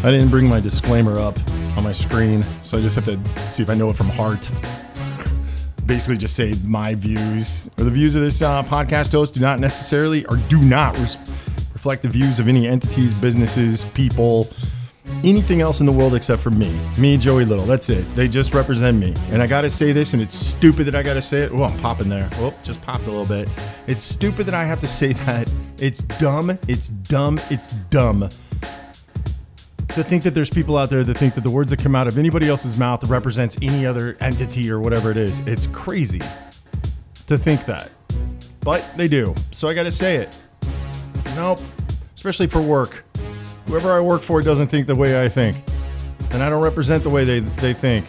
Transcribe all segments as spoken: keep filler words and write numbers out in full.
I didn't bring my disclaimer up on my screen, so I just have to see if I know it from heart. Basically just say my views or the views of this uh, podcast host do not necessarily or do not res- reflect the views of any entities, businesses, people, anything else in the world except for me. Me, Joey Little. That's it. They just represent me. And I got to say this, and it's stupid that I got to say it. Oh, I'm popping there. Oh, just popped a little bit. It's stupid that I have to say that. It's dumb. It's dumb. It's dumb. To think that there's people out there that think that the words that come out of anybody else's mouth represents any other entity or whatever it is. It's crazy to think that. But they do. So I got to say it. Nope. Especially for work. Whoever I work for doesn't think the way I think. And I don't represent the way they, they think.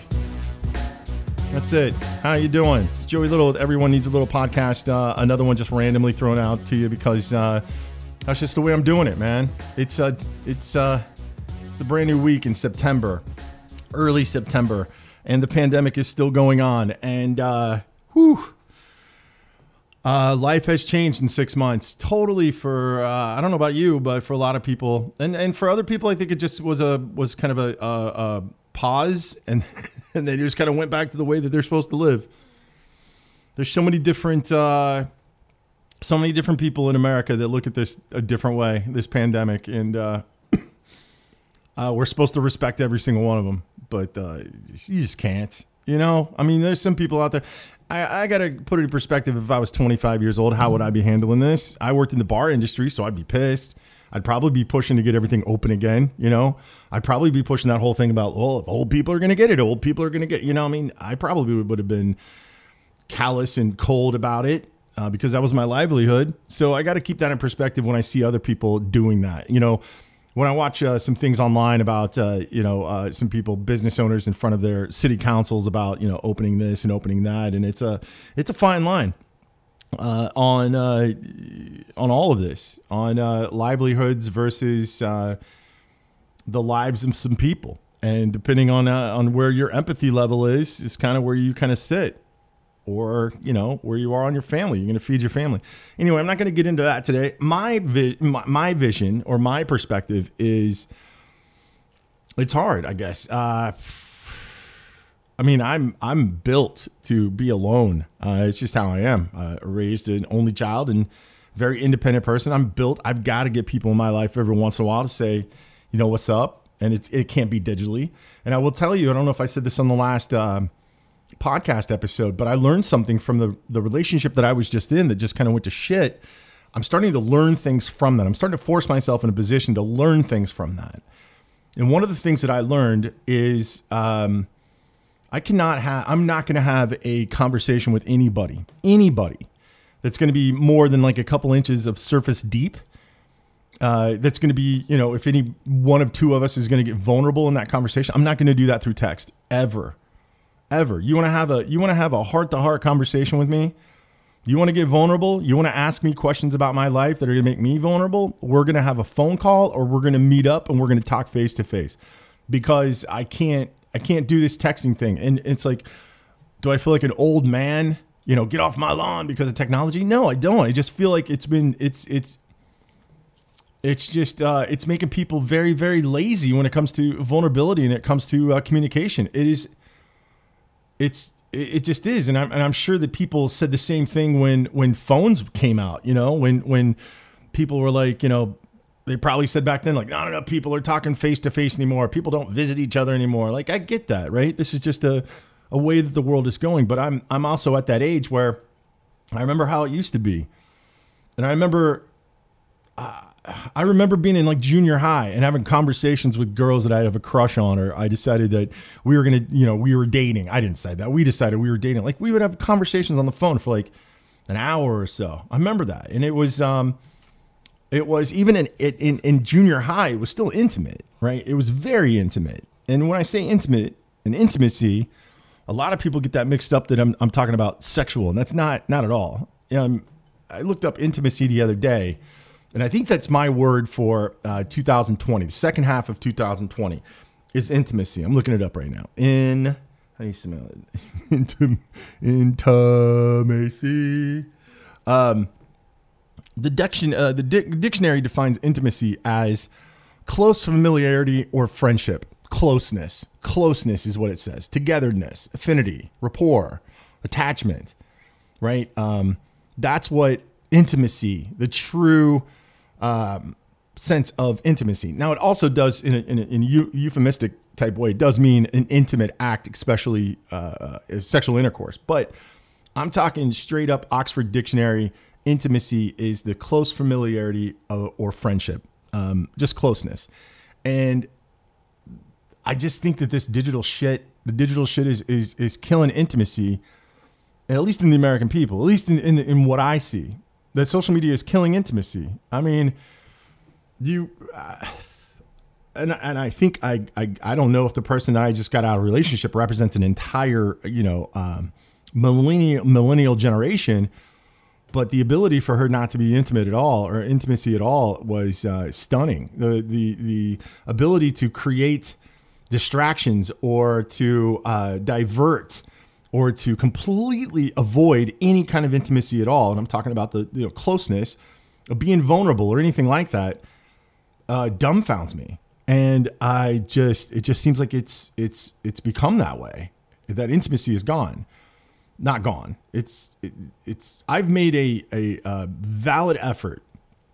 That's it. How you doing? It's Joey Little. Everyone Needs a Little podcast. Uh, another one just randomly thrown out to you because uh, that's just the way I'm doing it, man. It's uh, it's uh, it's a brand new week in September, early September, and the pandemic is still going on. And uh, whew, uh, life has changed in six months. Totally for uh, I don't know about you, but for a lot of people, and, and for other people, I think it just was a was kind of a, a, a pause, and and they just kind of went back to the way that they're supposed to live. There's so many different uh, so many different people in America that look at this a different way, this pandemic, and uh, uh, we're supposed to respect every single one of them, but uh, you just can't. You know, I mean, there's some people out there. I, I got to put it in perspective. If I was twenty-five years old, how would I be handling this? I worked in the bar industry, so I'd be pissed. I'd probably be pushing to get everything open again. You know, I'd probably be pushing that whole thing about, well, if old people are going to get it, old people are going to get, you know, I mean, I probably would have been callous and cold about it uh, because that was my livelihood. So I got to keep that in perspective when I see other people doing that. You know, when I watch uh, some things online about, uh, you know, uh, some people, business owners in front of their city councils about, you know, opening this and opening that. And it's a, it's a fine line uh, on, uh, on all of this, on uh, livelihoods versus uh, the lives of some people. And depending on, uh, on where your empathy level is, is kind of where you kind of sit. Or, you know, where you are on your family. You're going to feed your family. Anyway, I'm not going to get into that today. My, vi- my my vision or my perspective is it's hard, I guess. Uh, I mean, I'm I'm built to be alone. Uh, it's just how I am. Uh, raised an only child and very independent person. I'm built. I've got to get people in my life every once in a while to say, you know, what's up? And it's it can't be digitally. And I will tell you, I don't know if I said this on the last um, podcast episode, but I learned something from the, the relationship that I was just in that just kind of went to shit. I'm starting to learn things from that. I'm starting to force myself in a position to learn things from that. And one of the things that I learned is um, I cannot have, I'm not going to have a conversation with anybody, anybody that's going to be more than like a couple inches of surface deep. Uh, that's going to be, you know, if any one of two of us is going to get vulnerable in that conversation, I'm not going to do that through text ever. Ever. You want to have a you want to have a heart-to-heart conversation with me? You want to get vulnerable? You want to ask me questions about my life that are going to make me vulnerable? We're going to have a phone call or we're going to meet up and we're going to talk face to face. Because I can't I can't do this texting thing. And it's like, do I feel like an old man? You know, get off my lawn because of technology? No, I don't. I just feel like it's been it's it's It's just, uh, it's making people very, very lazy when it comes to vulnerability and it comes to uh, communication. It is, it's, it just is. And I'm, and I'm sure that people said the same thing when, when phones came out, you know, when, when people were like, you know, they probably said back then, like, not enough people are talking face to face anymore. People don't visit each other anymore. Like, I get that, right? This is just a, a way that the world is going. But I'm, I'm also at that age where I remember how it used to be. And I remember, uh, I remember being in like junior high and having conversations with girls that I have a crush on, or I decided that we were going to, you know, we were dating. I didn't say that. We decided we were dating. Like we would have conversations on the phone for like an hour or so. I remember that. And it was, um, it was even in, in, in junior high, it was still intimate, right? It was very intimate. And when I say intimate and intimacy, a lot of people get that mixed up that I'm, I'm talking about sexual, and that's not, not at all. Um, I looked up intimacy the other day. And I think that's my word for uh, two thousand twenty. The second half of two thousand twenty is intimacy. I'm looking it up right now. In, how do you smell it? Intim, intimacy. Um, the, diction, uh, the di- dictionary defines intimacy as close familiarity or friendship. Closeness. Closeness is what it says. Togetherness, affinity, rapport, attachment, right? Um, that's what intimacy, the true um, sense of intimacy. Now, it also does, in a, in a, in a euphemistic type way, it does mean an intimate act, especially uh, sexual intercourse. But I'm talking straight up Oxford Dictionary. Intimacy is the close familiarity of, or friendship, um, just closeness. And I just think that this digital shit, the digital shit is is is killing intimacy, and at least in the American people, at least in, in, in what I see, that social media is killing intimacy. I mean, you, uh, and, and I think I, I, I don't know if the person that I just got out of a relationship represents an entire, you know, um, millennial, millennial generation, but the ability for her not to be intimate at all or intimacy at all was uh, stunning. The, the, the ability to create distractions or to uh, divert or to completely avoid any kind of intimacy at all. And I'm talking about the you know, closeness of being vulnerable or anything like that, uh, dumbfounds me. And I just, it just seems like it's, it's, it's become that way. That intimacy is gone, not gone. It's, it, it's, I've made a, a, a valid effort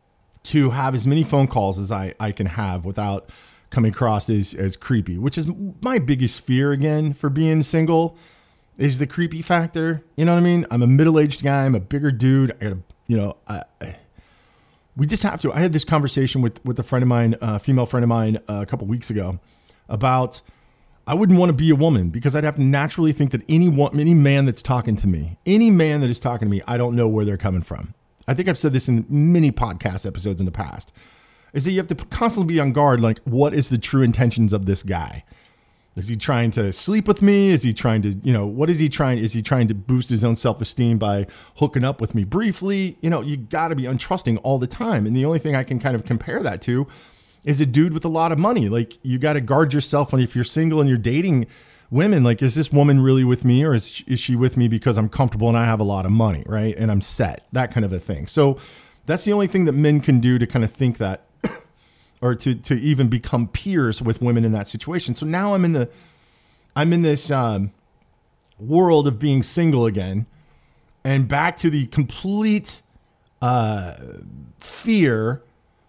to have as many phone calls as I, I can have without coming across as, as creepy, which is my biggest fear again for being single is the creepy factor. You know what I mean? I'm a middle-aged guy. I'm a bigger dude. I gotta, you know, I, I, we just have to, I had this conversation with, with a friend of mine, a female friend of mine uh, a couple weeks ago about, I wouldn't want to be a woman because I'd have to naturally think that any one, any man that's talking to me, any man that is talking to me, I don't know where they're coming from. I think I've said this in many podcast episodes in the past. Is that you have to constantly be on guard. Like, what is the true intentions of this guy? Is he trying to sleep with me? Is he trying to, you know, what is he trying? Is he trying to boost his own self-esteem by hooking up with me briefly? You know, you got to be untrusting all the time. And the only thing I can kind of compare that to is a dude with a lot of money. Like, you got to guard yourself when if you're single and you're dating women, like, is this woman really with me or is, is she with me because I'm comfortable and I have a lot of money, right? And I'm set, that kind of a thing. So that's the only thing that men can do to kind of think that, or to, to even become peers with women in that situation. So now I'm in the, I'm in this um, world of being single again, and back to the complete uh, fear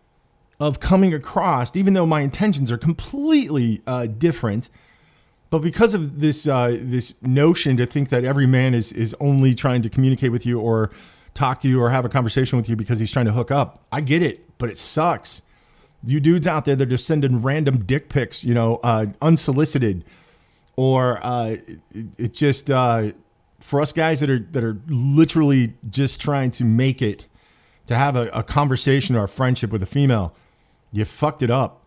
of coming across, even though my intentions are completely uh, different, but because of this uh, this notion to think that every man is is only trying to communicate with you or talk to you or have a conversation with you because he's trying to hook up. I get it, but it sucks. You dudes out there that are just sending random dick pics, you know, uh, unsolicited, or uh, it, it just uh, for us guys that are that are literally just trying to make it, to have a, a conversation or a friendship with a female, you fucked it up.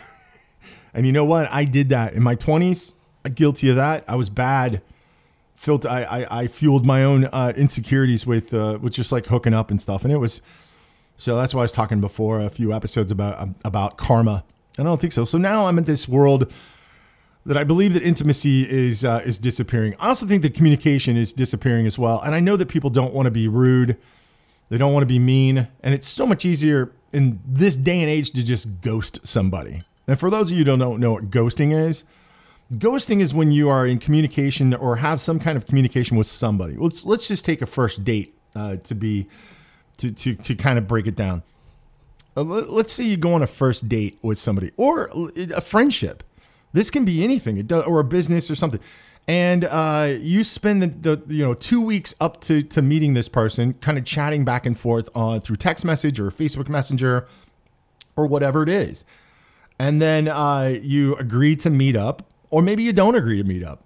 And you know what? I did that in my twenties. I'm guilty of that. I was bad. Felt I I, I fueled my own uh, insecurities with uh, with just like hooking up and stuff, and it was. So that's why I was talking before a few episodes about about karma. And I don't think so. So now I'm in this world that I believe that intimacy is uh, is disappearing. I also think that communication is disappearing as well. And I know that people don't want to be rude. They don't want to be mean. And it's so much easier in this day and age to just ghost somebody. And for those of you who don't know what ghosting is, ghosting is when you are in communication or have some kind of communication with somebody. Let's let's just take a first date uh, to be... To, to to kind of break it down. Uh, let's say you go on a first date with somebody or a friendship. This can be anything, it does, or a business or something. And uh, you spend the, the you know two weeks up to, to meeting this person, kind of chatting back and forth on through text message or Facebook Messenger or whatever it is. And then uh, you agree to meet up, or maybe you don't agree to meet up.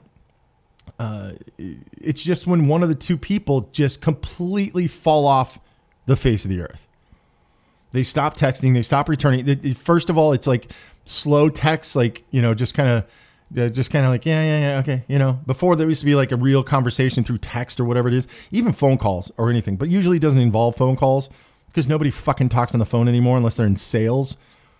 Uh, it's just when one of the two people just completely fall off the face of the earth. They stop texting. They stop returning. First of all, it's like slow text, like, you know, just kind of, just kind of like, yeah, yeah, yeah. Okay. You know, before there used to be like a real conversation through text or whatever it is, even phone calls or anything, but usually it doesn't involve phone calls because nobody fucking talks on the phone anymore unless they're in sales.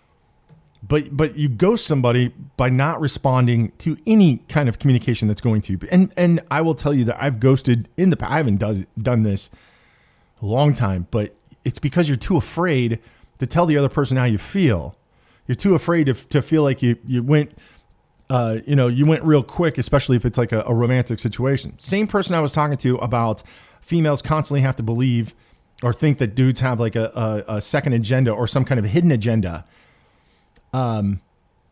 But, but you ghost somebody by not responding to any kind of communication that's going to, and, and I will tell you that I've ghosted in the past. I haven't does, done this a long time, but it's because you're too afraid to tell the other person how you feel. You're too afraid to, to feel like you, you went, uh, you know, you went real quick, especially if it's like a, a romantic situation. Same person I was talking to about females constantly have to believe or think that dudes have like a, a, a second agenda or some kind of hidden agenda. Um,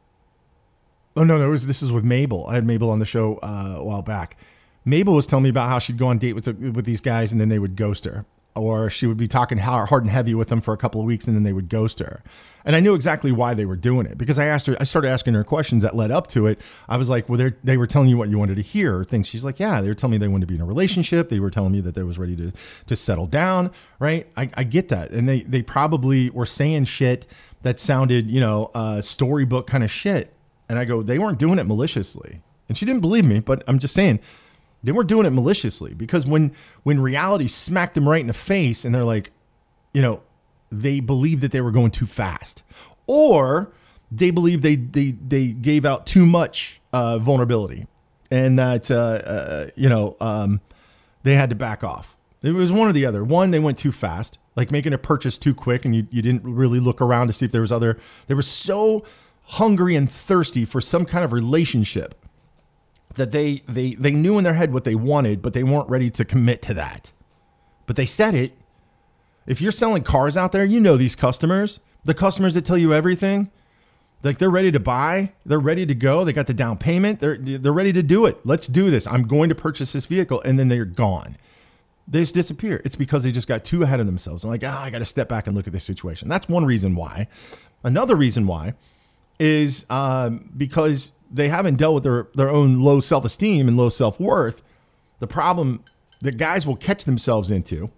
oh no, no, it was, this is with Mabel. I had Mabel on the show uh, a while back. Mabel was telling me about how she'd go on date with, with these guys and then they would ghost her. Or she would be talking hard and heavy with them for a couple of weeks and then they would ghost her. And I knew exactly why they were doing it because I asked her, I started asking her questions that led up to it. I was like, well, they were telling you what you wanted to hear or things. She's like, yeah, they were telling me they wanted to be in a relationship. They were telling me that they was ready to, to settle down. Right. I, I get that. And they, they probably were saying shit that sounded, you know, uh, storybook kind of shit. And I go, they weren't doing it maliciously. And she didn't believe me, but I'm just saying, they weren't doing it maliciously because when when reality smacked them right in the face and they're like, you know, they believed that they were going too fast or they believed they they, they gave out too much uh, vulnerability and that, uh, uh, you know, um, they had to back off. It was one or the other. One, they went too fast, like making a purchase too quick and you, you didn't really look around to see if there was other. They were so hungry and thirsty for some kind of relationship that they, they, they knew in their head what they wanted, but they weren't ready to commit to that. But they said it. If you're selling cars out there, you know these customers, the customers that tell you everything, like they're ready to buy, they're ready to go. They got the down payment. They're, they're ready to do it. Let's do this. I'm going to purchase this vehicle. And then they're gone. They just disappear. It's because they just got too ahead of themselves. I'm like, ah, oh, I got to step back and look at this situation. That's one reason why. Another reason why is um, because they haven't dealt with their, their own low self-esteem and low self-worth. The problem that guys will catch themselves into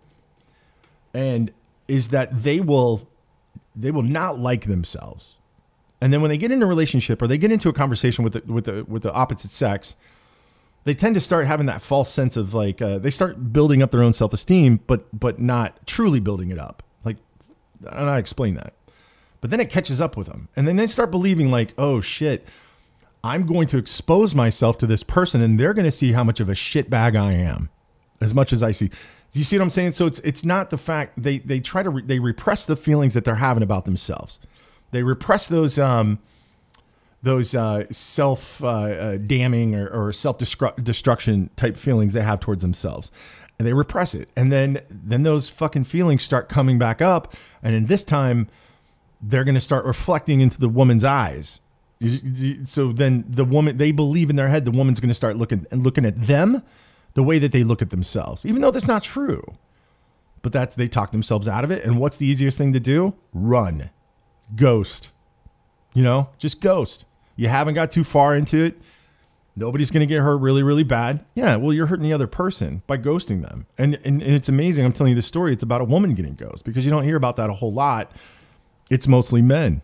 and is that they will they will not like themselves. And then when they get into a relationship or they get into a conversation with the, with the, with the opposite sex, they tend to start having that false sense of like, uh, they start building up their own self-esteem, but but not truly building it up. Like, and I explain that. But then it catches up with them. And then they start believing like, oh shit, I'm going to expose myself to this person and they're going to see how much of a shitbag I am as much as I see. Do you see what I'm saying? So it's it's not the fact they they try to re, they repress the feelings that they're having about themselves. They repress those um those uh, self uh, uh, damning or, or self destruction type feelings they have towards themselves, and they repress it. And then then those fucking feelings start coming back up, and in this time they're going to start reflecting into the woman's eyes. So then the woman, they believe in their head, the woman's going to start looking and looking at them the way that they look at themselves, even though that's not true. But that's, they talk themselves out of it. And what's the easiest thing to do? Run, ghost, you know, just ghost. You haven't got too far into it. Nobody's going to get hurt really, really bad. Yeah. Well, you're hurting the other person by ghosting them. And, and, and it's amazing. I'm telling you this story. It's about a woman getting ghosted because you don't hear about that a whole lot. It's mostly men.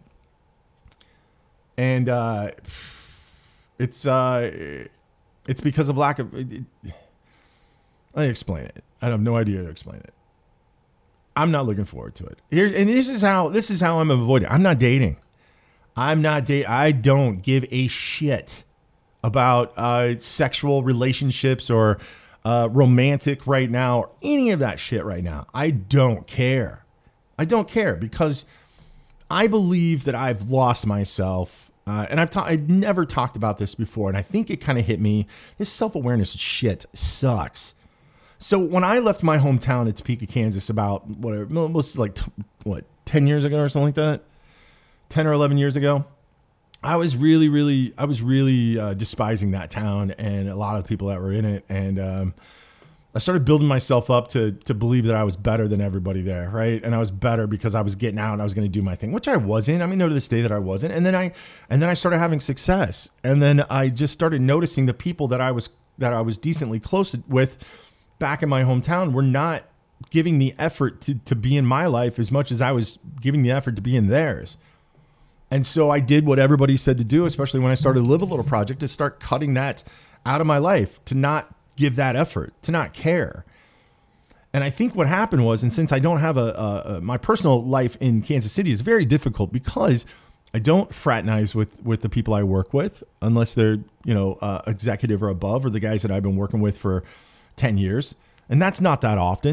And uh, it's uh, it's because of lack of. It, it, let me explain it. I have no idea how to explain it. I'm not looking forward to it. Here, and this is how this is how I'm avoiding. I'm not dating. I'm not dating. I don't give a shit about uh, sexual relationships or uh, romantic right now or any of that shit right now. I don't care. I don't care because I believe that I've lost myself. Uh, and I've ta- I'd never talked about this before, and I think it kind of hit me. This self-awareness shit sucks. So when I left my hometown at Topeka, Kansas, about whatever, almost like t- what ten years ago or something like that, ten or eleven years ago, I was really, really, I was really uh, despising that town and a lot of the people that were in it, and um, I started building myself up to to believe that I was better than everybody there, right? And I was better because I was getting out and I was going to do my thing, which I wasn't. I mean, no, to this day that I wasn't. And then I and then I started having success, and then I just started noticing the people that I was that I was decently close with back in my hometown were not giving the effort to to be in my life as much as I was giving the effort to be in theirs. And so I did what everybody said to do, especially when I started Live a Little Project, to start cutting that out of my life, to not give that effort, to not care. And I think what happened was, and since I don't have a, a, a my personal life in Kansas City is very difficult because I don't fraternize with, with the people I work with unless they're, you know, uh, executive or above, or the guys that I've been working with for ten years. And that's not that often.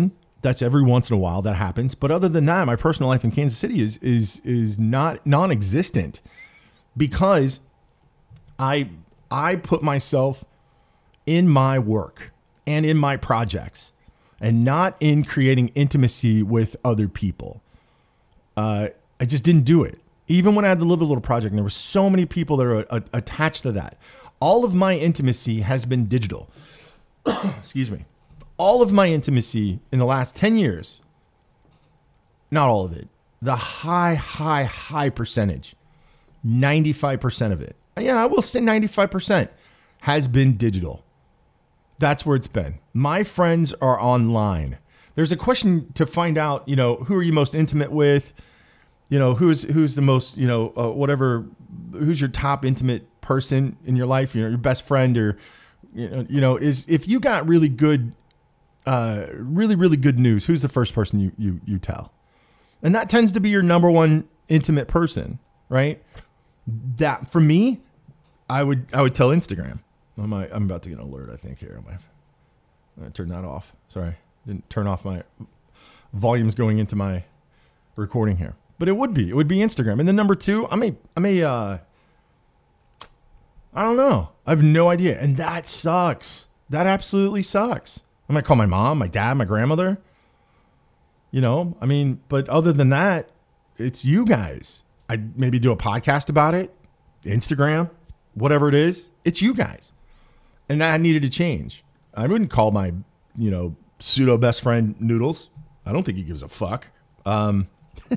That's every once in a while that happens. But other than that, my personal life in Kansas City is is is not non-existent because I I put myself in my work and in my projects and not in creating intimacy with other people. Uh, I just didn't do it. Even when I had the Live a Little project, and there were so many people that are uh, attached to that. All of my intimacy has been digital. Excuse me. All of my intimacy in the last ten years, not all of it, the high, high, high percentage, ninety-five percent of it, yeah, I will say ninety-five percent has been digital. That's where it's been. My friends are online. There's a question to find out, you know, who are you most intimate with? You know, who's who's the most, you know, uh, whatever, who's your top intimate person in your life, you know, your best friend, or, you know, you know is if you got really good, uh, really, really good news, who's the first person you, you, you tell? And that tends to be your number one intimate person, right? That for me, I would, I would tell Instagram. I might, I'm about to get an alert, I think here. I might, I'm gonna turn that off. Sorry. Didn't turn off my volumes going into my recording here. But it would be, it would be Instagram. And then number two, I may, I may, uh, I don't know. I have no idea. And that sucks. That absolutely sucks. I might call my mom, my dad, my grandmother. You know, I mean, but other than that, it's you guys. I'd maybe do a podcast about it, Instagram, whatever it is. It's you guys. And that needed to change. I wouldn't call my, you know, pseudo best friend Noodles. I don't think he gives a fuck. Um,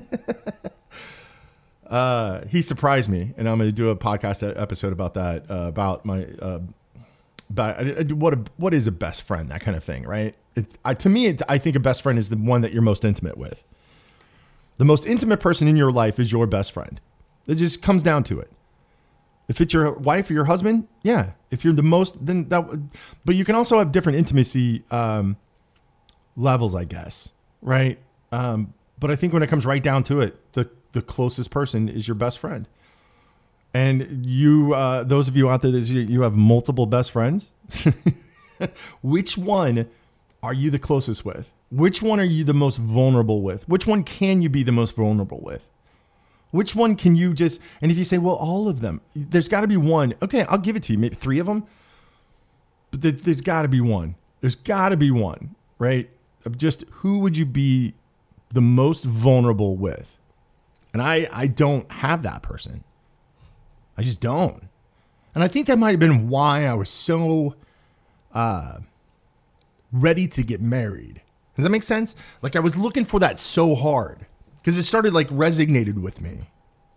uh, he surprised me, and I'm going to do a podcast episode about that, uh, about my, uh, about uh, what a, what is a best friend, that kind of thing, right? It's, I, to me, it's, I think a best friend is the one that you're most intimate with. The most intimate person in your life is your best friend. It just comes down to it. If it's your wife or your husband, yeah. If you're the most, then that. But you can also have different intimacy um, levels, I guess, right? Um, but I think when it comes right down to it, the the closest person is your best friend. And you, uh, those of you out there that you, you have multiple best friends, which one are you the closest with? Which one are you the most vulnerable with? Which one can you be the most vulnerable with? Which one can you just, and if you say, well, all of them, there's got to be one. Okay, I'll give it to you. Maybe three of them. But there, there's got to be one. There's got to be one, right? Of just who would you be the most vulnerable with? And I, I don't have that person. I just don't. And I think that might have been why I was so uh, ready to get married. Does that make sense? Like I was looking for that so hard. Because it started like resonated with me.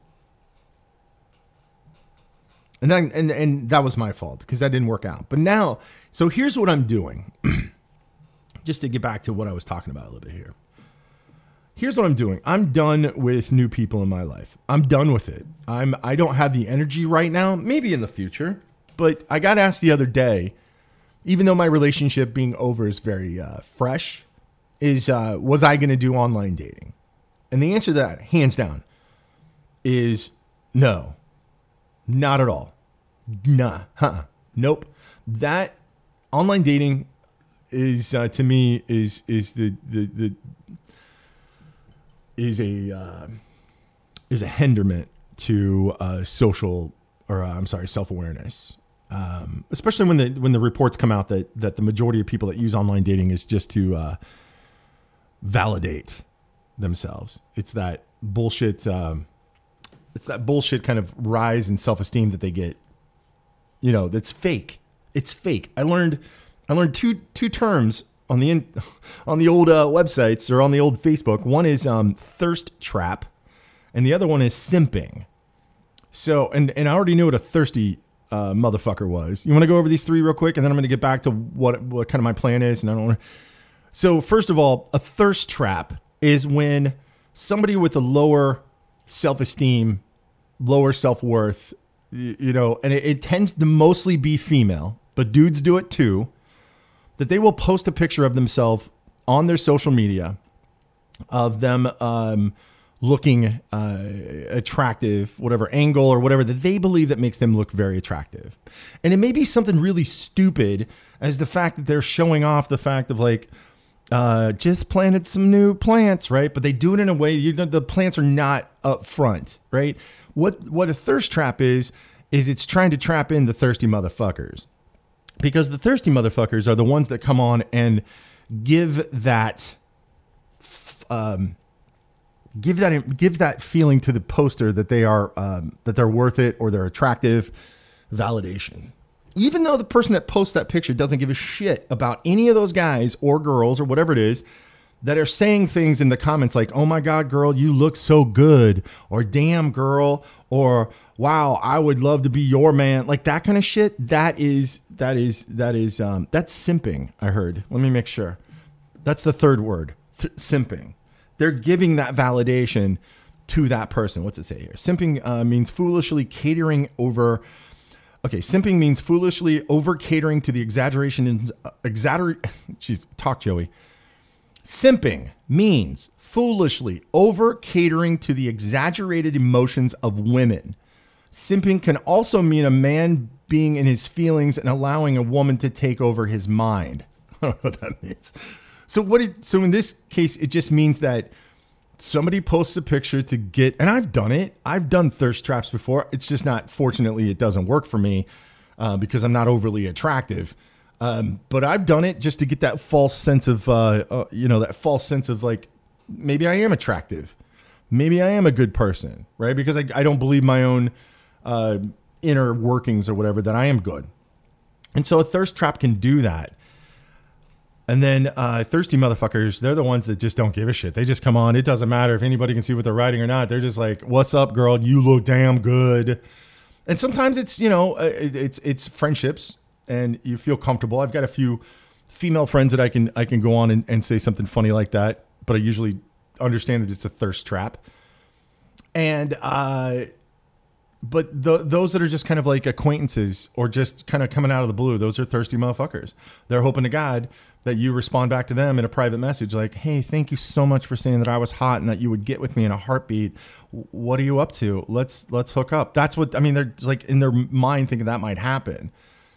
And then and, and that was my fault because that didn't work out. But now, so here's what I'm doing. Just to get back to what I was talking about a little bit here. Here's what I'm doing. I'm done with new people in my life. I'm done with it. I'm I don't have the energy right now, maybe in the future. But I got asked the other day, even though my relationship being over is very uh, fresh, is uh, was I going to do online dating? And the answer to that, hands down, is no. Not at all. Nah. Huh. Nope. That online dating is uh, to me is is the the, the is a uh, is a hinderment to uh, social or uh, I'm sorry self-awareness. Um, especially when the when the reports come out that that the majority of people that use online dating is just to uh, validate themselves. It's that bullshit. Um, it's that bullshit kind of rise in self-esteem that they get. You know, that's fake. It's fake. I learned, I learned two two terms on the in, on the old uh, websites or on the old Facebook. One is um, thirst trap, and the other one is simping. So, and and I already knew what a thirsty uh, motherfucker was. You want to go over these three real quick, and then I'm going to get back to what what kind of my plan is. And I don't want to. So, first of all, a thirst trap is when somebody with a lower self-esteem, lower self-worth, you, you know, and it, it tends to mostly be female, but dudes do it too, that they will post a picture of themselves on their social media of them um, looking uh, attractive, whatever angle or whatever that they believe that makes them look very attractive. And it may be something really stupid as the fact that they're showing off the fact of like, uh, just planted some new plants, right? But they do it in a way, you know, the plants are not up front, right? What what a thirst trap is, is it's trying to trap in the thirsty motherfuckers. Because the thirsty motherfuckers are the ones that come on and give that, um, give that, give that feeling to the poster that they are, um, that they're worth it or they're attractive, validation. Even though the person that posts that picture doesn't give a shit about any of those guys or girls or whatever it is that are saying things in the comments like, oh my God, girl, you look so good, or damn girl, or wow, I would love to be your man. Like that kind of shit. That is, that is, that is, um, that's simping. I heard. Let me make sure. That's the third word. Th- simping. They're giving that validation to that person. What's it say here? Simping uh, means foolishly catering over. Okay, simping means foolishly over catering to the exaggeration and uh, exaggerate. Jeez, talk, Joey. Simping means foolishly over catering to the exaggerated emotions of women. Simping can also mean a man being in his feelings and allowing a woman to take over his mind. I don't know what that means. So what? It, so in this case, it just means that somebody posts a picture to get, and I've done it. I've done thirst traps before. It's just not, fortunately, it doesn't work for me uh, because I'm not overly attractive. Um, but I've done it just to get that false sense of, uh, uh, you know, that false sense of like, maybe I am attractive. Maybe I am a good person, right? Because I, I don't believe my own uh, inner workings or whatever, that I am good. And so a thirst trap can do that. And then uh, thirsty motherfuckers, they're the ones that just don't give a shit. They just come on. It doesn't matter if anybody can see what they're writing or not. They're just like, what's up, girl? You look damn good. And sometimes it's, you know, it's it's friendships and you feel comfortable. I've got a few female friends that I can I can go on and, and say something funny like that. But I usually understand that it's a thirst trap. And, uh, but the, those that are just kind of like acquaintances or just kind of coming out of the blue, those are thirsty motherfuckers. They're hoping to God that you respond back to them in a private message like, hey, thank you so much for saying that I was hot and that you would get with me in a heartbeat. What are you up to? Let's let's hook up. That's what, I mean, they're just like in their mind thinking that might happen.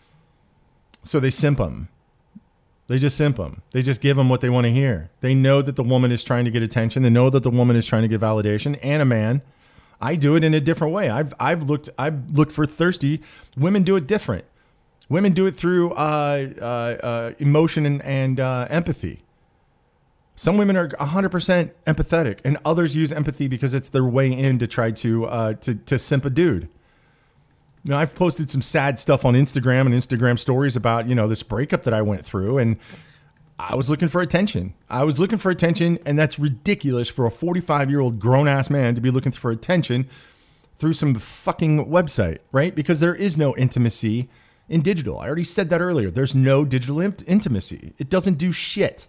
So they simp them. They just simp them. They just give them what they want to hear. They know that the woman is trying to get attention. They know that the woman is trying to get validation, and a man. I do it in a different way. I've I've looked I've looked for thirsty. Women do it different. Women do it through uh, uh, uh, emotion and, and uh, empathy. Some women are one hundred percent empathetic, and others use empathy because it's their way in to try to uh, to to simp a dude. You know, I've posted some sad stuff on Instagram and Instagram stories about, you know, this breakup that I went through, and I was looking for attention. I was looking for attention, and that's ridiculous for a forty-five-year-old grown-ass man to be looking for attention through some fucking website, right? Because there is no intimacy in digital. I already said that earlier. There's no digital int- intimacy. It doesn't do shit.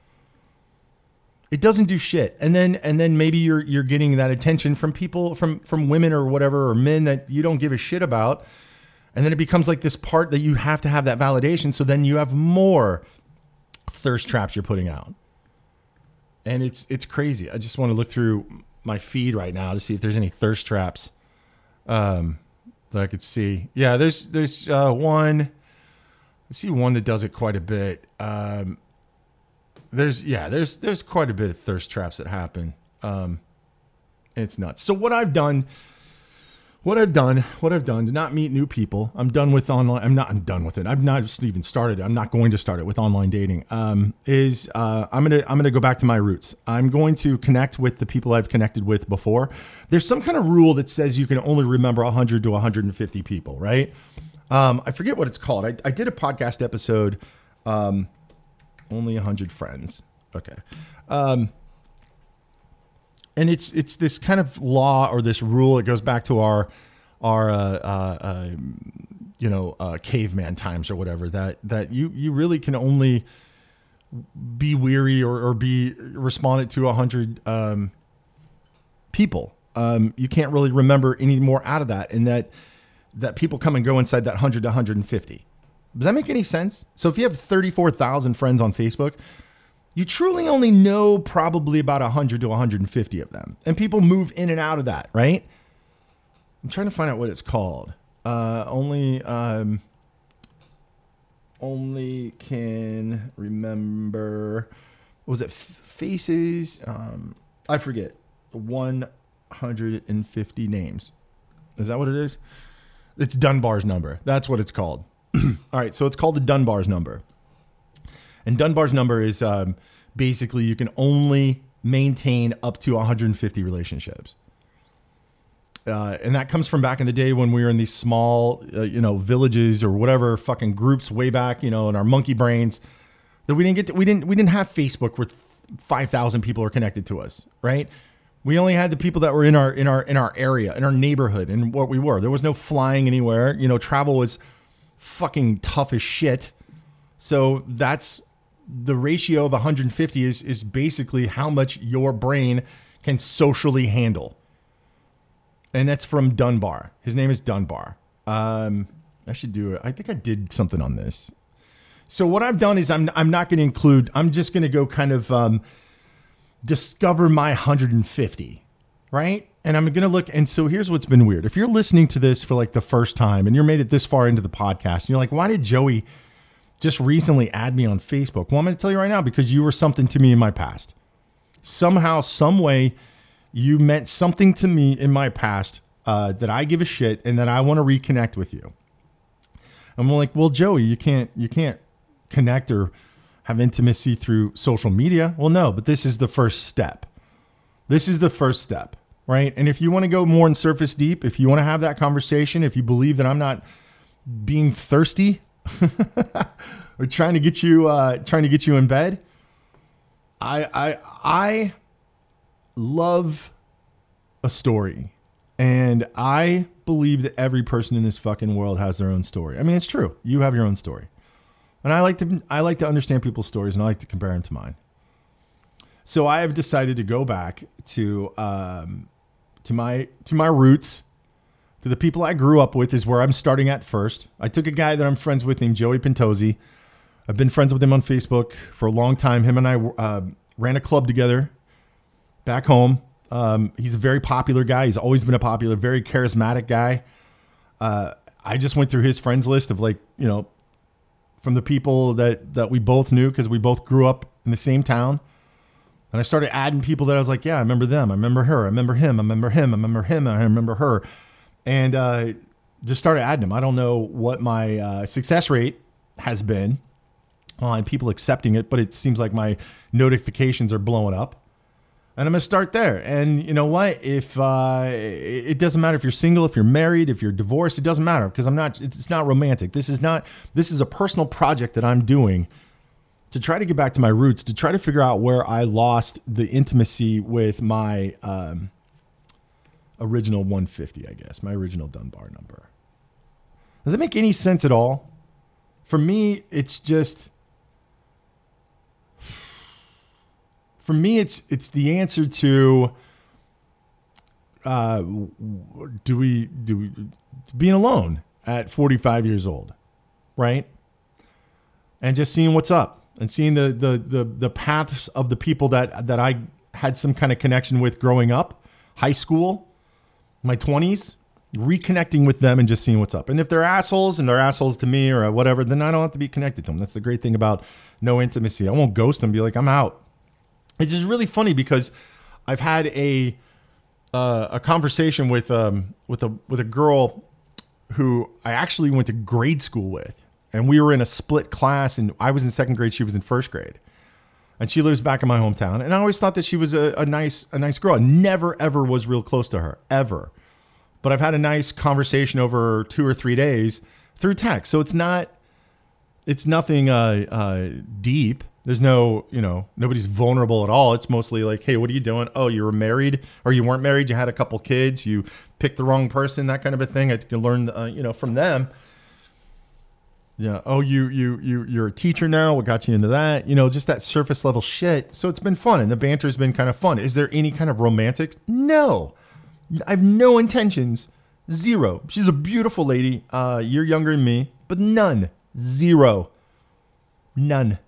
It doesn't do shit. And then and then maybe you're you're getting that attention from people, from from women or whatever, or men that you don't give a shit about. And then it becomes like this part that you have to have that validation. So then you have more thirst traps you're putting out. And it's it's crazy. I just want to look through my feed right now to see if there's any thirst traps um, that I could see. Yeah, there's there's uh, one. I see one that does it quite a bit. Um, there's yeah, there's there's quite a bit of thirst traps that happen. Um, it's nuts. So what I've done, what I've done, what I've done to not meet new people. I'm done with online. I'm not. I'm done with it. I've not even started. I'm not going to start it with online dating. Um, is uh, I'm gonna I'm gonna go back to my roots. I'm going to connect with the people I've connected with before. There's some kind of rule that says you can only remember one hundred to one hundred fifty people, right? Um, I forget what it's called. I, I did a podcast episode. Um, only one hundred friends. Okay. Um, and it's it's this kind of law or this rule. It goes back to our our uh, uh, uh, you know uh, caveman times or whatever. That that you you really can only be weary or, or be responded to a hundred um, people. Um, you can't really remember any more out of that, and that that people come and go inside that one hundred to one hundred fifty. Does that make any sense? So if you have thirty-four thousand friends on Facebook, you truly only know probably about one hundred to one hundred fifty of them. And people move in and out of that, right? I'm trying to find out what it's called. Uh, only, um, only can remember was it Faces? Um, I forget. one hundred fifty names. Is that what it is? It's Dunbar's number. That's what it's called. All right, so it's called the Dunbar's number. And Dunbar's number is um, basically you can only maintain up to one hundred fifty relationships. Uh, and that comes from back in the day when we were in these small, uh, you know, villages or whatever fucking groups way back, you know, in our monkey brains that we didn't get to, we didn't, we didn't have Facebook where five thousand people are connected to us, right? We only had the people that were in our, in our, in our area, in our neighborhood, and what we were. There was no flying anywhere. You know, travel was fucking tough as shit. So that's the ratio of one hundred fifty is, is basically how much your brain can socially handle. And that's from Dunbar. His name is Dunbar. Um, I should do it. I think I did something on this. So what I've done is I'm I'm not going to include. I'm just going to go kind of um, discover my one hundred fifty, right? And I'm going to look. And so here's what's been weird. If you're listening to this for like the first time and you're made it this far into the podcast, and you're like, why did Joey just recently add me on Facebook? Well, I'm going to tell you right now, because you were something to me in my past. Somehow, some way, you meant something to me in my past uh, that I give a shit and that I want to reconnect with you. I'm like, well, Joey, you can't, you can't connect or have intimacy through social media. Well, no, but this is the first step. This is the first step, right? And if you want to go more in surface deep, if you want to have that conversation, if you believe that I'm not being thirsty or trying to get you, uh, trying to get you in bed, I, I, I love a story, and I believe that every person in this fucking world has their own story. I mean, it's true. You have your own story, and I like to I like to understand people's stories, and I like to compare them to mine. So I have decided to go back to um, to my to my roots, to the people I grew up with. Is where I'm starting at first. I took a guy that I'm friends with named Joey Pentozzi. I've been friends with him on Facebook for a long time. Him and I uh, ran a club together back home. Um, he's a very popular guy. He's always been a popular, very charismatic guy. Uh, I just went through his friends list of like, you know, from the people that, that we both knew because we both grew up in the same town. And I started adding people that I was like, yeah, I remember them. I remember her. I remember him. I remember him. I remember him. I remember her. And uh, just started adding them. I don't know what my uh, success rate has been on people accepting it, but it seems like my notifications are blowing up. And I'm going to start there. And you know what? If uh, it doesn't matter if you're single, if you're married, if you're divorced, it doesn't matter because I'm not, it's not romantic. This is not, this is a personal project that I'm doing to try to get back to my roots, to try to figure out where I lost the intimacy with my um, original one fifty, I guess, my original Dunbar number. Does it make any sense at all? For me, it's just... For me, it's it's the answer to uh, do we do we, being alone at forty-five years old, right? And just seeing what's up and seeing the the the the paths of the people that that I had some kind of connection with growing up, high school, my twenties, reconnecting with them and just seeing what's up. And if they're assholes and they're assholes to me or whatever, then I don't have to be connected to them. That's the great thing about no intimacy. I won't ghost them and be like, I'm out. It's just really funny because I've had a uh, a conversation with um with a with a girl who I actually went to grade school with, and we were in a split class, and I was in second grade, she was in first grade, and she lives back in my hometown. And I always thought that she was a, a nice a nice girl. I never ever was real close to her ever, but I've had a nice conversation over two or three days through text. So it's not it's nothing uh, uh, deep. There's no, you know, nobody's vulnerable at all. It's mostly like, hey, what are you doing? Oh, you were married or you weren't married. You had a couple kids. You picked the wrong person, that kind of a thing. I can learn, uh, you know, from them. Yeah. Oh, you, you, you, you're a teacher now. What got you into that? You know, just that surface level shit. So it's been fun. And the banter's been kind of fun. Is there any kind of romantic? No, I have no intentions. Zero. She's a beautiful lady. Uh, you're younger than me, but none, zero, none.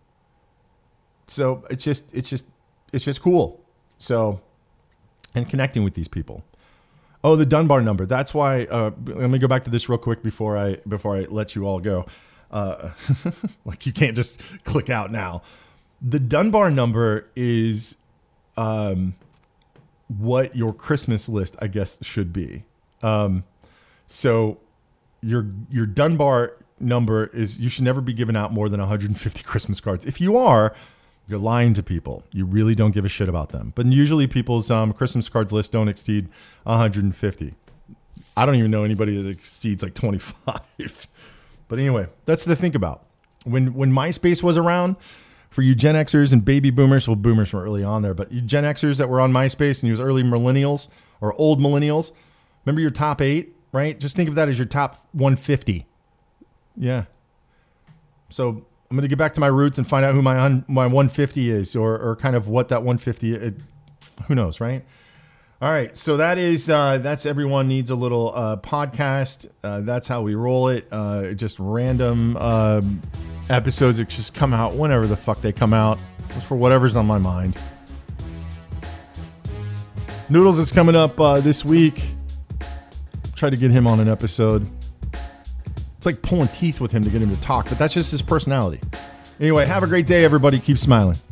So it's just, it's just, it's just cool. So, and connecting with these people. Oh, the Dunbar number. That's why, uh, let me go back to this real quick before I, before I let you all go. Uh, like you can't just click out now. The Dunbar number is um, what your Christmas list, I guess, should be. Um, so your your Dunbar number is, you should never be giving out more than one hundred fifty Christmas cards. If you are, you're lying to people. You really don't give a shit about them. But usually people's um, Christmas cards list don't exceed one hundred fifty. I don't even know anybody that exceeds like twenty-five. But anyway, that's the think about. When when MySpace was around, for you Gen Xers and baby boomers, well, boomers were early on there, but you Gen Xers that were on MySpace and you was early millennials or old millennials, remember your top eight, right? Just think of that as your top one hundred fifty. Yeah. So I'm going to get back to my roots and find out who my un, my one hundred fifty is, or or kind of what that one hundred fifty, it, who knows, right? All right, so that is uh, that's Everyone Needs a Little uh, podcast. Uh, that's how we roll it. Uh, just random uh, episodes that just come out whenever the fuck they come out, for whatever's on my mind. Noodles is coming up uh, this week. Try to get him on an episode. It's like pulling teeth with him to get him to talk, but that's just his personality. Anyway, have a great day, everybody. Keep smiling.